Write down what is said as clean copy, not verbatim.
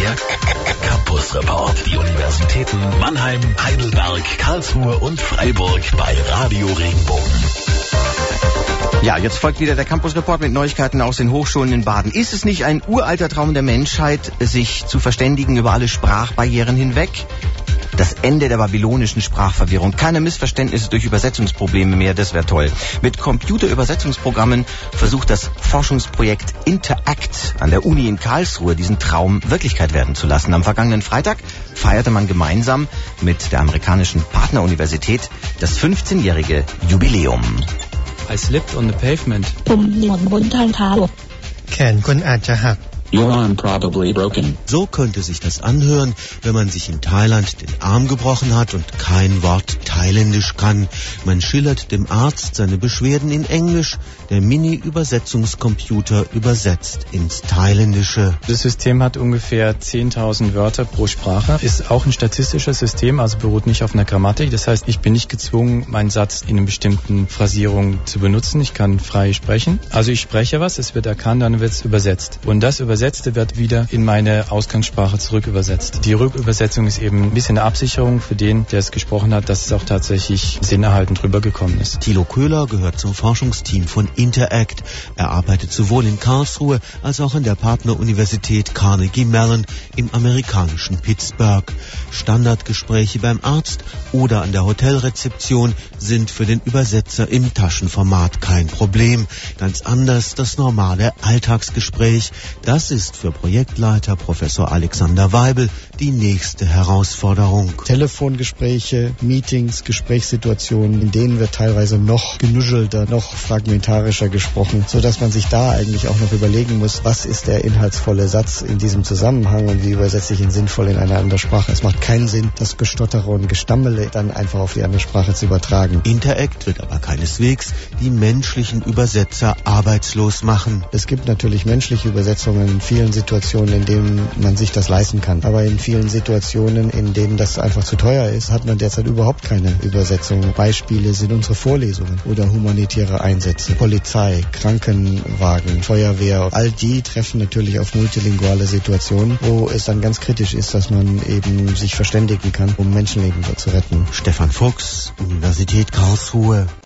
Der Campus Report. Die Universitäten Mannheim, Heidelberg, Karlsruhe und Freiburg bei Radio Regenbogen. Ja, jetzt folgt wieder der Campus Report mit Neuigkeiten aus den Hochschulen in Baden. Ist es nicht ein uralter Traum der Menschheit, sich zu verständigen über alle Sprachbarrieren hinweg? Das Ende der babylonischen Sprachverwirrung. Keine Missverständnisse durch Übersetzungsprobleme mehr, das wäre toll. Mit Computerübersetzungsprogrammen versucht das Forschungsprojekt Interact an der Uni in Karlsruhe diesen Traum Wirklichkeit werden zu lassen. Am vergangenen Freitag feierte man gemeinsam mit der amerikanischen Partneruniversität das 15-jährige Jubiläum. I slipped on the pavement. ผมหล่นบนทางเท้าแขนคุณอาจจะหัก Your arm probably broken. So könnte sich das anhören, wenn man sich in Thailand den Arm gebrochen hat und kein Wort Thailändisch kann. Man schildert dem Arzt seine Beschwerden in Englisch. Der Mini-Übersetzungscomputer übersetzt ins Thailändische. Das System hat ungefähr 10.000 Wörter pro Sprache. Ist auch ein statistisches System, also beruht nicht auf einer Grammatik. Das heißt, ich bin nicht gezwungen, meinen Satz in einer bestimmten Phrasierung zu benutzen. Ich kann frei sprechen. Also ich spreche was, es wird erkannt, dann wird es übersetzt. Und das Übersetzte wird wieder in meine Ausgangssprache zurück übersetzt. Die Rückübersetzung ist eben ein bisschen eine Absicherung für den, der es gesprochen hat, dass es auch tatsächlich sinnerhaltend rübergekommen ist. Thilo Köhler gehört zum Forschungsteam von Interact. Er arbeitet sowohl in Karlsruhe als auch an der Partneruniversität Carnegie Mellon im amerikanischen Pittsburgh. Standardgespräche beim Arzt oder an der Hotelrezeption sind für den Übersetzer im Taschenformat kein Problem. Ganz anders das normale Alltagsgespräch. Das ist für Projektleiter Professor Alexander Weibel die nächste Herausforderung. Telefongespräche, Meetings, Gesprächssituationen, in denen wird teilweise noch genuschelter, noch fragmentarischer gesprochen, sodass man sich da eigentlich auch noch überlegen muss, was ist der inhaltsvolle Satz in diesem Zusammenhang und wie übersetze ich ihn sinnvoll in eine andere Sprache. Es macht keinen Sinn, das Gestottere und Gestammele dann einfach auf die andere Sprache zu übertragen. Interact wird aber keineswegs die menschlichen Übersetzer arbeitslos machen. Es gibt natürlich menschliche Übersetzungen in vielen Situationen, in denen man sich das leisten kann. Aber in vielen Situationen, in denen das einfach zu teuer ist, hat man derzeit überhaupt keine Übersetzung. Beispiele sind unsere Vorlesungen oder humanitäre Einsätze, Polizei, Krankenwagen, Feuerwehr. All die treffen natürlich auf multilinguale Situationen, wo es dann ganz kritisch ist, dass man eben sich verständigen kann, um Menschenleben zu retten. Stefan Fuchs, Universität Karlsruhe.